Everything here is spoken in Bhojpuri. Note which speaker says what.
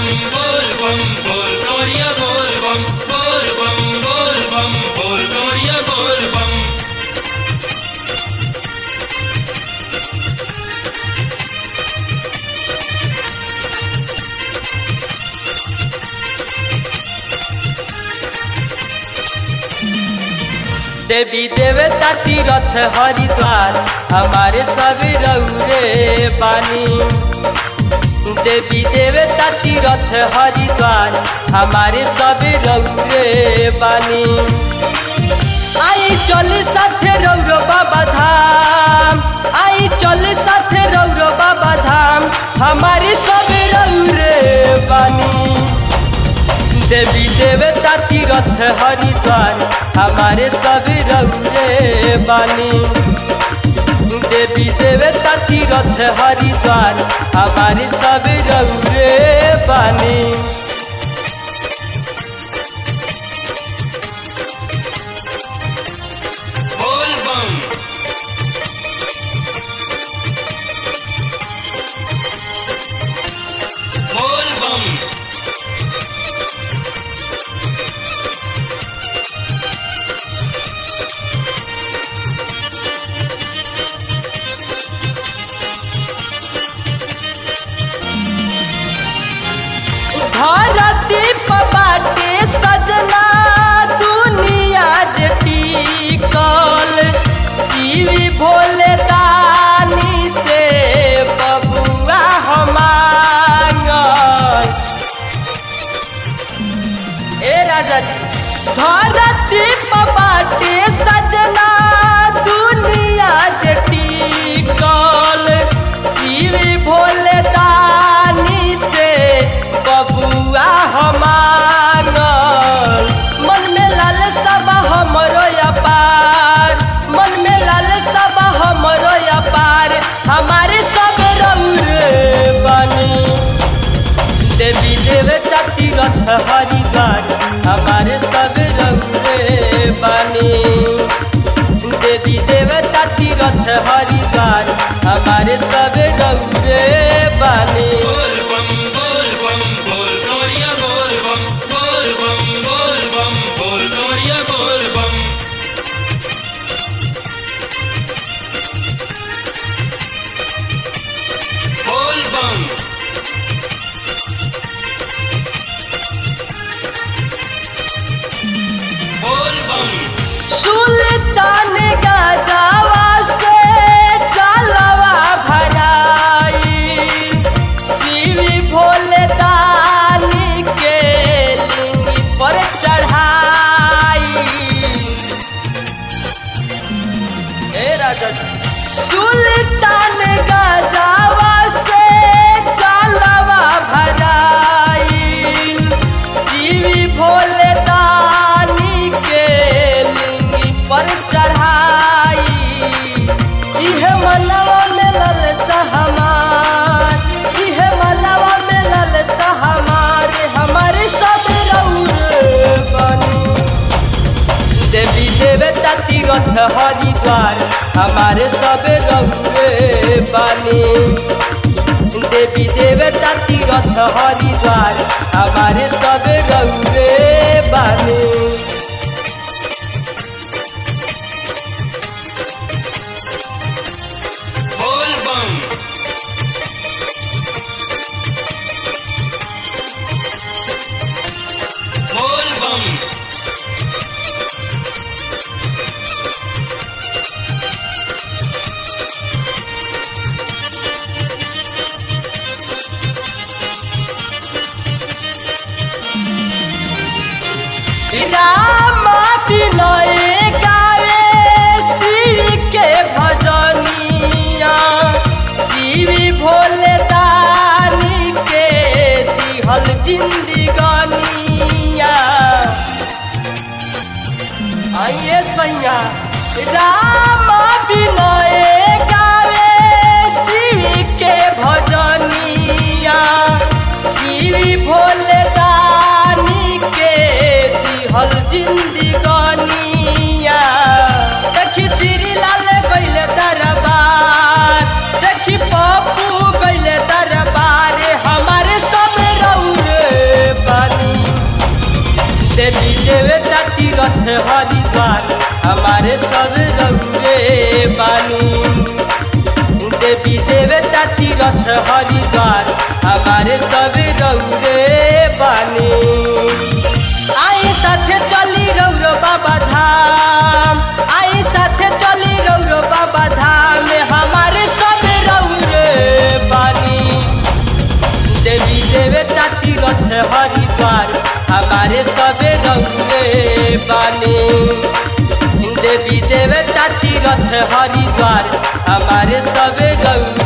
Speaker 1: bum bol bum bol gloria bol bum bol bum bol gloria bol bum.
Speaker 2: देवी देवता तीरथ हरिद्वार हमारे सब रउरे बानी। देवी देवता तीरथ हरिद्वार हमारे सब रउरे बानी। आई चल साथे रउरो बाबा धाम, आई चल साथे रउरो बाबा धाम हमारे सब रउरे बानी। देवी देवता तीरथ हरिद्वार हमारे सब रउरे बानी। देवी देवता तीरथ हरिद्वार हमारे सब रउरे बानी।
Speaker 1: Bol bum bol bum.
Speaker 2: धरती पर बाटे सजना दुनिया टिकल। शिव भोले दानी से बबुआ हम मांगल। ए राजा जी धरती पर बाटे सजना दुनिया टिकल। शिव भोले दानी से बबुआ हम मांगल। मन में लालसा बा हमरो अपार, मन में लालसा बा हमरो अपार हमारे सब रउरे बानी। देवी देवता तीरथ हरिद्वार हमारे सब रउरे बानी। देवी देवता तीरथ हरिद्वार हमारे सब रउरे बानी।
Speaker 1: Bol bum bol gloria bol bum bol bum gloria bol bum. Bol bum bol bum.
Speaker 2: सुल्तान गजावा से जलवा भराई। शिव भोले दानी के लिंग पर चढ़ाई। ए राजा सुल्तान गजावा से जलवा भराई। शिव भोले दानी के लिंग पर चढ़ाई। इह मनवा में ललसा हमार, इह मनवा में ललसा हमारे सब रउरे बानी। देवी देवता तीरथ हरिद्वार हमारे सब रउरे बानी। देवी देवता तीरथ हरिद्वार हमारे सब रउरे बानी।
Speaker 1: Bol bum bol bum.
Speaker 2: Ram विनय गावे शिव के भजनिया। शिव भोले दानी के दिहल जिंदगानिया। आइए सैया राम विनय गावे शिव के भजनिया। शिव भोले दानी के दिहल जिंदगानिया। देखी श्री लाल गइले दरबार, देखी पप्पू गइले दरबार हमारे सब रउरे सब रौरे बानी। देवी देवता तीरथ हरिद्वार हमारे सब रौरे बानी। आई साथे चली रौरो बाबा धाम, आई साथे चली रौरो बाबा धाम हमारे सब रौरे बानी। देवी देवता तीरथ हरिद्वार हमारे सब रौरे बानी। देवी देवता तीरथ हरिद्वार हमारे सब रौरे